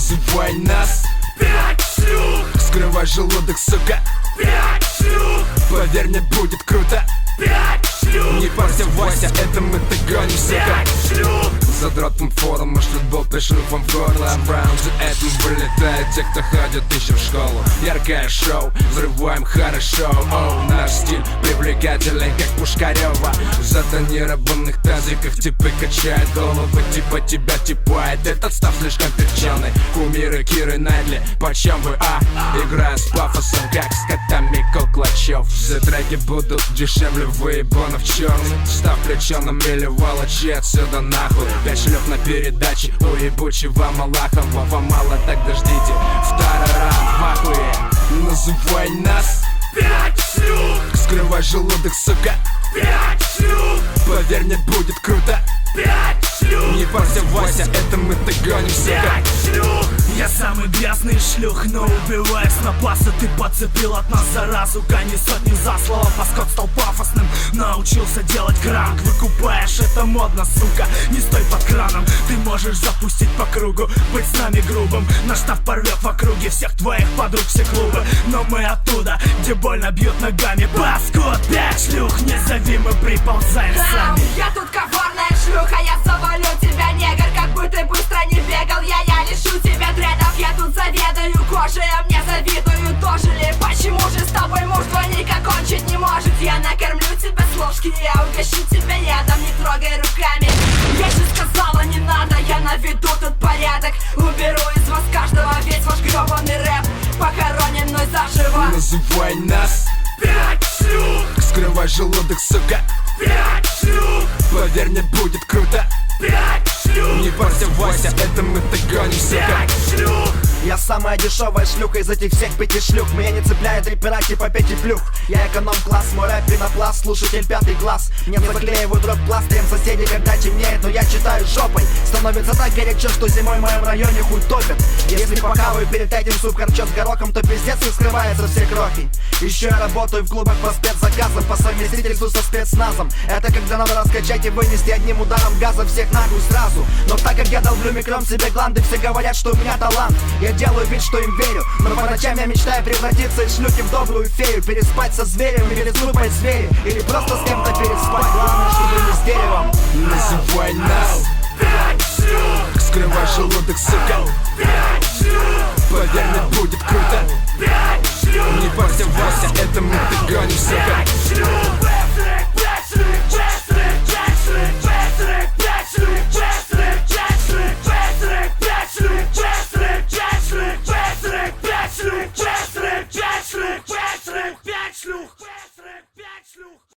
Называй нас 5 шлюх, скрывай желудок, сука. 5 шлюх, Поверь, мне будет круто. 5 шлюх, Не парься, Вася, это мы догоним, сука. 5 шлюх. Задротым фором мы шлют болт, пришлют вам в горло. В раунде этим вылетают те, кто ходит еще в школу. Яркое шоу, взрываем хорошо. Оу, наш стиль привлекательный, как Пушкарева. В затонированных тазиках типы качают головы. Типа тебя типает, этот став слишком перченый. Кумиры Киры Найтли, почем вы, играя с пафосом, как с котами Клочев. Все треки будут дешевле выебанов черный. Став плеченым или волочи отсюда нахуй. 5 шлюх на передаче у ебучего Малахова. Вам мало, так дождите, второй раунд в ахуе. Называй нас 5 шлюх, скрывай желудок, сука. 5 шлюх, Поверь, мне будет круто. 5 шлюх, Не парься, Вася, это мы догоним, сука. 5 шлюх. Я самый грязный шлюх, но убиваю с напаса. Ты подцепил от нас заразу, гони сотни за слово. Паскот стал пафосным, научился делать кранк. Выкупаешь, это модно, сука, не стой под краном. Ты можешь запустить по кругу, быть с нами грубым. Наш штаб порвет в округе всех твоих подруг, все клубы. Но мы оттуда, где больно бьют ногами. Паскот, 5 шлюх, не зови, мы приползаем сами. Я тут коварная шлюха, я завалю тебя, негр. Как бы ты быстро не бегал, я лишу тебя дредов. Я тут заведую кожей, а мне завидую тоже ли? Почему же с тобой мужество никак кончить не может? Я накормлю тебя с ложки, я угощу тебя ядом, не трогай руками. Я же сказала, не надо, я наведу тут порядок. Уберу из вас каждого весь ваш гребаный рэп. Похоронен мной заживо. Называй нас 5 шлюх, скрывай желудок, сука. 5 шлюх, Поверь, мне будет круто. 5 шлюх, Не парься, Вася, это мы догоним, сука. 5 шлюх. Я самая дешевая шлюха из этих всех 5 шлюх. Меня не цепляют рэпера типа Пети Плюх. Я эконом-класс, мой рэп пенопласт, слушатель 5 класс. Мне заклеивают рот пластырем соседи, когда темнеет, но я читаю жопой. Становится так горячо, что зимой в моем районе хуй топят. Если похаваю перед этим суп харчо с горохом, то пиздец и скрывается все крохи. Еще я работаю в клубах по спецзаказам, по совместительству со спецназом. Это когда надо раскачать и вынести одним ударом газа всех нахуй сразу. Но так как я долблю микром себе гланды, все говорят, что у меня талант. Я делаю вид, что им верю, но по ночам я мечтаю превратиться из шлюхи в добрую фею. Переспать со зверем или слупать звери, или просто с кем-то переспать. Главное, чтобы не с деревом. Называй нас 5 шлюх, скрывай желудок, сука. 5 шлюх, Поверь, мне будет круто. 5 шлюх, Не парься, Вася, это мы догоним, сука.